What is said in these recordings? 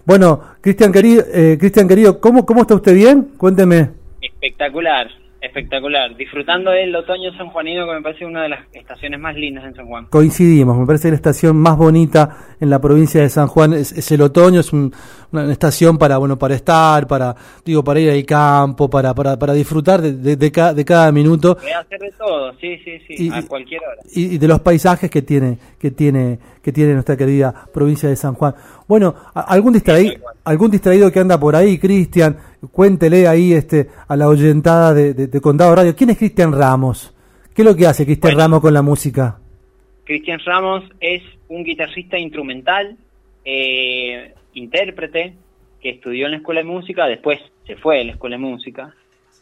Bueno, Cristian querido, ¿cómo está usted? ¿Bien? Cuénteme. Espectacular, espectacular. Disfrutando del otoño sanjuanino, que me parece una de las estaciones más lindas en San Juan. Coincidimos, me parece que la estación más bonita en la provincia de San Juan es el otoño, es una estación para estar, para ir al campo, para disfrutar de cada minuto. Voy a hacer de todo, sí, a cualquier hora. Y de los paisajes que tiene nuestra querida provincia de San Juan. Bueno, algún distraído que anda por ahí, Cristian, cuéntele ahí a la oyentada de Condado Radio. ¿Quién es Cristian Ramos? ¿Qué es lo que hace Cristian Ramos con la música? Cristian Ramos es un guitarrista instrumental, intérprete, que estudió en la Escuela de Música, después se fue de la Escuela de Música,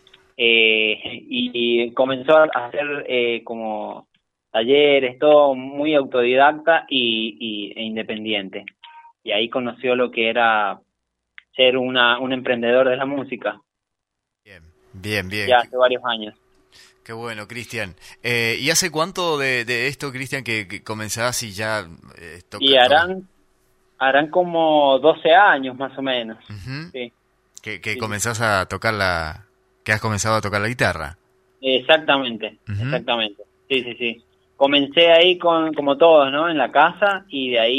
y comenzó a hacer como talleres, todo muy autodidacta e independiente. Y ahí conoció lo que era ser un emprendedor de la música. Bien. Ya hace varios años. Qué bueno, Cristian. ¿Y hace cuánto de esto, Cristian, que comenzás y ya tocas? Y harán como 12 años más o menos. Uh-huh. Sí. Que comenzás a tocar que has comenzado a tocar la guitarra. Exactamente, uh-huh. Exactamente. Sí. Comencé ahí como todos, ¿no? En la casa, y de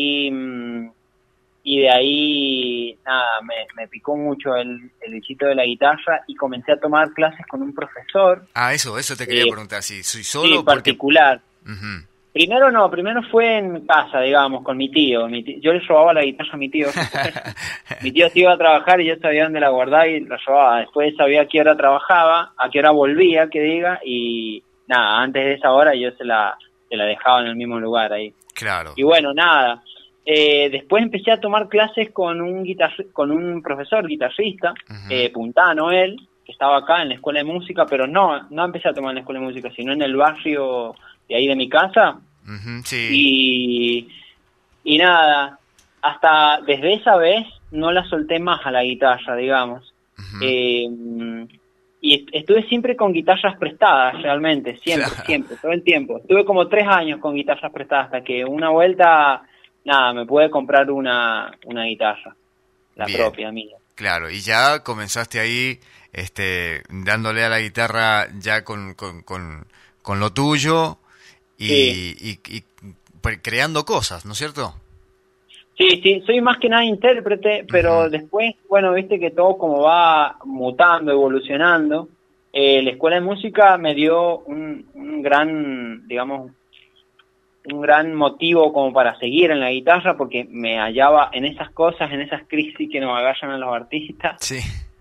ahí nada, me picó mucho el bichito de la guitarra y comencé a tomar clases con un profesor. Eso te quería preguntar, si soy solo. Sí, particular. Uh-huh. Primero fue en casa, digamos, con mi tío. Yo le robaba la guitarra a mi tío. Mi tío se iba a trabajar y yo sabía dónde la guardaba y la robaba. Después sabía a qué hora trabajaba, a qué hora volvía, que diga, y nada, antes de esa hora yo se la dejaba en el mismo lugar ahí. Claro. Y bueno, nada. Después empecé a tomar clases con un profesor guitarrista, uh-huh. puntano él, que estaba acá en la Escuela de Música, pero no empecé a tomar en la Escuela de Música, sino en el barrio de ahí de mi casa. Uh-huh, sí. Y nada, hasta desde esa vez no la solté más a la guitarra, digamos. Uh-huh. Y estuve siempre con guitarras prestadas, realmente, siempre, todo el tiempo. Estuve como 3 años con guitarras prestadas, hasta que una vuelta, nada, me pude comprar una guitarra, la Bien. propia mía. Claro, y ya comenzaste ahí dándole a la guitarra ya con lo tuyo y creando cosas, ¿no es cierto? Sí, soy más que nada intérprete, pero uh-huh. Después, bueno, viste que todo como va mutando, evolucionando. La Escuela de Música me dio un gran, digamos, un gran motivo como para seguir en la guitarra, porque me hallaba en esas cosas, en esas crisis que nos agarran a los artistas. Sí.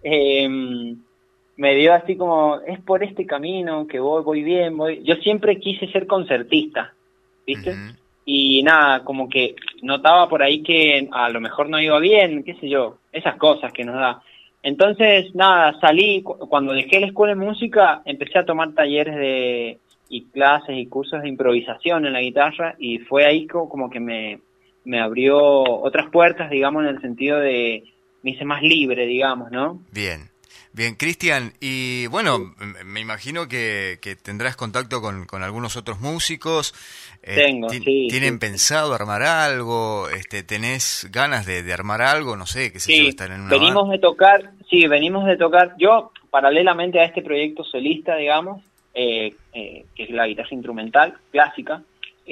Me dio así como, es por este camino que voy bien. Yo siempre quise ser concertista, ¿viste? Uh-huh. Y nada, como que notaba por ahí que a lo mejor no iba bien, qué sé yo, esas cosas que nos da. Entonces, nada, salí, cuando dejé la Escuela de Música, empecé a tomar talleres y clases y cursos de improvisación en la guitarra, y fue ahí como que me abrió otras puertas, digamos, en el sentido de, me hice más libre, digamos, ¿no? Bien, Cristian, y bueno, me imagino que tendrás contacto con algunos otros músicos. Tengo, sí. ¿Tienen pensado armar algo? ¿Tenés ganas de armar algo? No sé, qué sé yo, estar en una venimos de tocar. Yo, paralelamente a este proyecto solista, digamos, que es la guitarra instrumental clásica,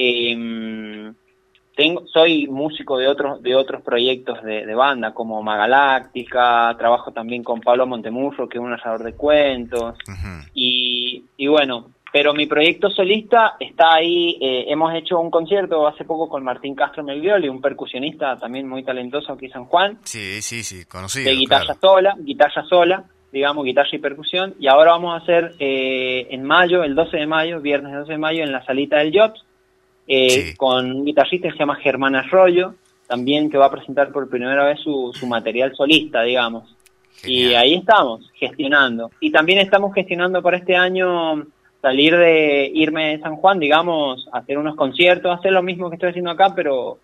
soy músico de otros proyectos de banda, como Magaláctica, trabajo también con Pablo Montemurro, que es un narrador de cuentos, uh-huh. y bueno, pero mi proyecto solista está ahí. Hemos hecho un concierto hace poco con Martín Castro Melvioli, un percusionista también muy talentoso aquí en San Juan. Sí, conocido. De guitarra sola, digamos, guitarra y percusión, y ahora vamos a hacer en mayo, el 12 de mayo, viernes 12 de mayo, en la salita del Jobs, con un guitarrista que se llama Germán Arroyo, también, que va a presentar por primera vez su material solista, digamos. Genial. Y ahí estamos, gestionando. Y también estamos gestionando para este año irme de San Juan, digamos, hacer unos conciertos, hacer lo mismo que estoy haciendo acá, pero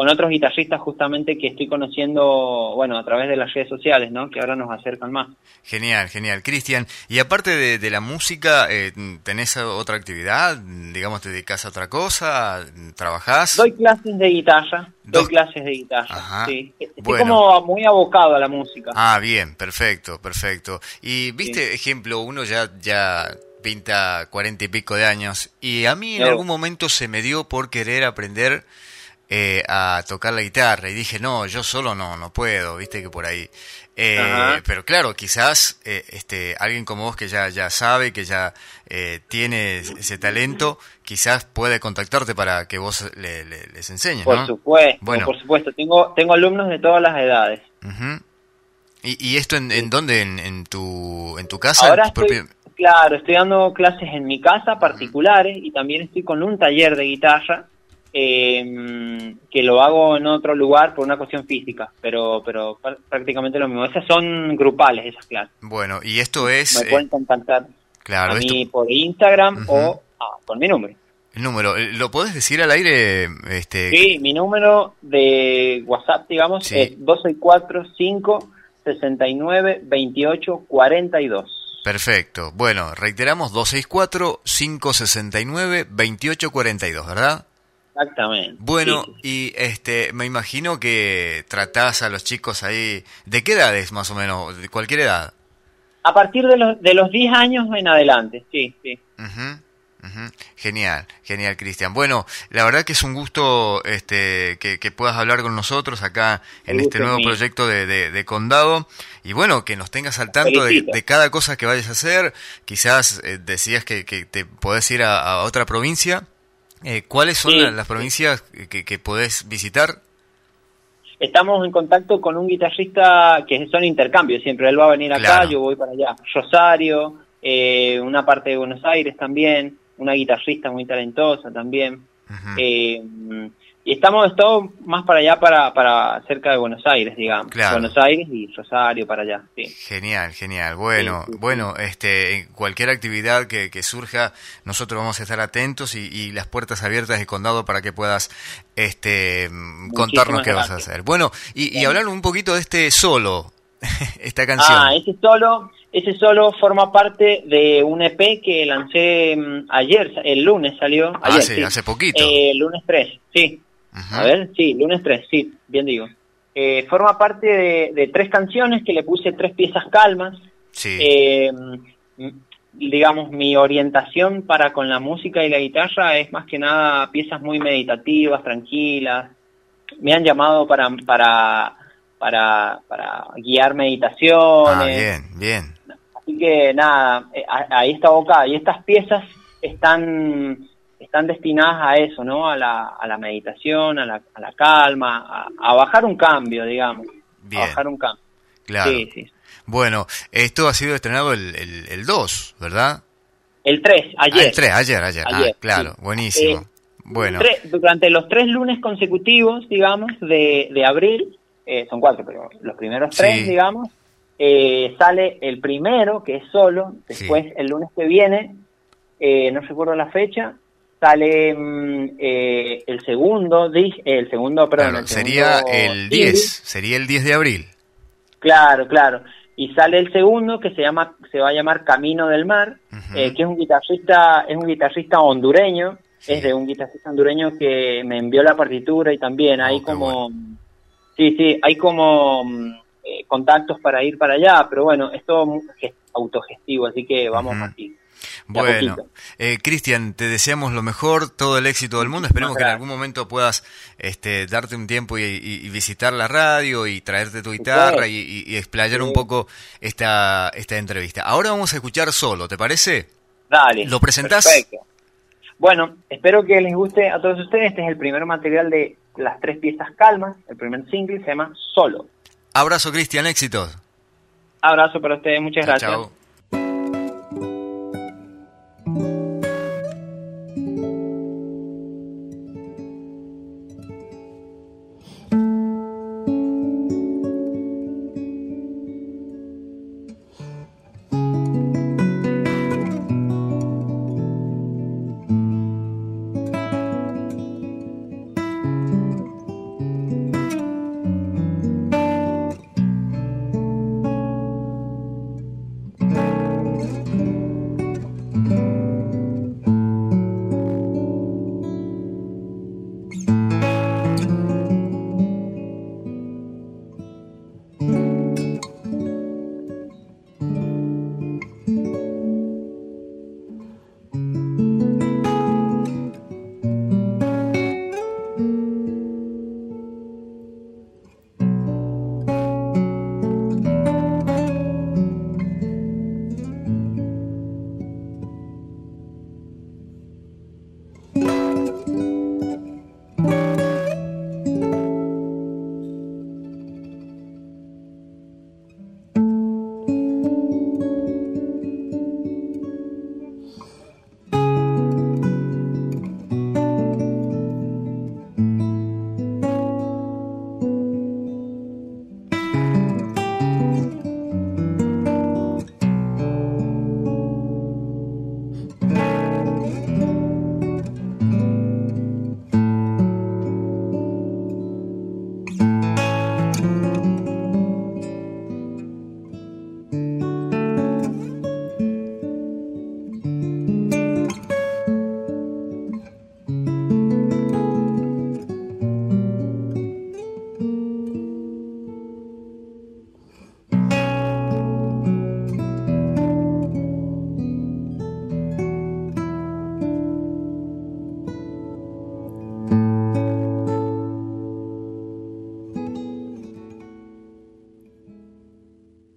con otros guitarristas justamente que estoy conociendo, bueno, a través de las redes sociales, ¿no? Que ahora nos acercan más. Genial, genial. Cristian, y aparte de la música, ¿tenés otra actividad? Digamos, ¿te dedicas a otra cosa? ¿Trabajás? Doy clases de guitarra, Ajá. Sí. Estoy Bueno. como muy abocado a la música. Ah, bien, perfecto, perfecto. Y viste, Sí. ejemplo, uno ya pinta 40 y pico de años, y a mí en No. algún momento se me dio por querer aprender a tocar la guitarra, y dije, no, yo solo no puedo, viste que por ahí. Ajá. Pero claro, quizás alguien como vos que ya sabe, que ya tiene ese talento, quizás puede contactarte para que vos les enseñes, Por ¿no? supuesto, Bueno. por supuesto. Tengo alumnos de todas las edades. Ujú. ¿Y esto en dónde? ¿En tu casa? Ahora ¿En tu propio- estoy dando clases en mi casa particulares y también estoy con un taller de guitarra que lo hago en otro lugar por una cuestión física, pero prácticamente lo mismo. Esas son grupales, esas clases. Bueno, y esto es... Me pueden contactar claro, a mí esto, por Instagram Ujú. o con mi número. el número, ¿lo podés decir al aire? Sí, mi número de WhatsApp, digamos, Sí. es 264-569-2842. Perfecto. Bueno, reiteramos, 264-569-2842, ¿verdad? Exactamente. Bueno, Sí. y me imagino que tratás a los chicos ahí, ¿de qué edades más o menos? ¿De cualquier edad? A partir de los 10 años en adelante, sí. Ujú, ujú. Genial, genial, Cristian. Bueno, la verdad que es un gusto que puedas hablar con nosotros acá en El este gusto es nuevo mío. proyecto de Condado, y bueno, que nos tengas al tanto Felicito. de cada cosa que vayas a hacer. Quizás decías que te podés ir a otra provincia. ¿Cuáles son Sí, las provincias que podés visitar? Estamos en contacto con un guitarrista que son intercambios siempre. Él va a venir acá, Claro. yo voy para allá. Rosario, una parte de Buenos Aires también, una guitarrista muy talentosa también. Ujú. Y estamos todos más para allá, para cerca de Buenos Aires, digamos. Claro. Buenos Aires y Rosario para allá, sí. Genial, genial. Bueno, Sí, sí, sí. bueno, en cualquier actividad que surja, nosotros vamos a estar atentos y las puertas abiertas de Condado para que puedas contarnos qué vas a gracias. hacer. Bueno, y Bueno. hablar un poquito de este solo, esta canción. Ese solo forma parte de un EP que lancé ayer, el lunes salió. Ayer, sí. Hace poquito. Lunes 3, sí. Ujú. A ver, sí, lunes 3, sí, bien digo. Forma parte de 3 canciones que le puse 3 piezas calmas. Sí. Digamos, mi orientación para con la música y la guitarra es más que nada piezas muy meditativas, tranquilas. Me han llamado para guiar meditaciones. Bien. Así que nada, ahí está abocada. Y estas piezas están destinadas a eso, ¿no? A la meditación, a la calma, a bajar un cambio, digamos. Bien. A bajar un cambio. Claro. Sí. Bueno, esto ha sido estrenado el 2, ¿verdad? El 3, ayer. El 3, ayer. Claro, sí. buenísimo. Bueno. Durante los 3 lunes consecutivos, digamos, de abril, son 4, pero los primeros 3, Sí. digamos, sale el primero, que es solo, después Sí. el lunes que viene, no recuerdo la fecha, sale el segundo, Claro, sería el 10, sería el 10 de abril. Claro. Y sale el segundo que se va a llamar Camino del Mar, Ujú. que es un guitarrista hondureño, Sí. es de un guitarrista hondureño que me envió la partitura y también hay qué como, hay como contactos para ir para allá, pero bueno, es todo autogestivo, así que vamos Ujú. así. Bueno, Cristian, te deseamos lo mejor, todo el éxito del mundo. Esperemos que en algún momento puedas darte un tiempo y visitar la radio y traerte tu guitarra y explayar un poco esta entrevista. Ahora vamos a escuchar Solo, ¿te parece? Dale. ¿Lo presentás? Perfecto. Bueno, espero que les guste a todos ustedes. Este es el primer material de las 3 piezas calmas. El primer single se llama Solo. Abrazo, Cristian, éxitos. Abrazo para ustedes, muchas gracias. Chao.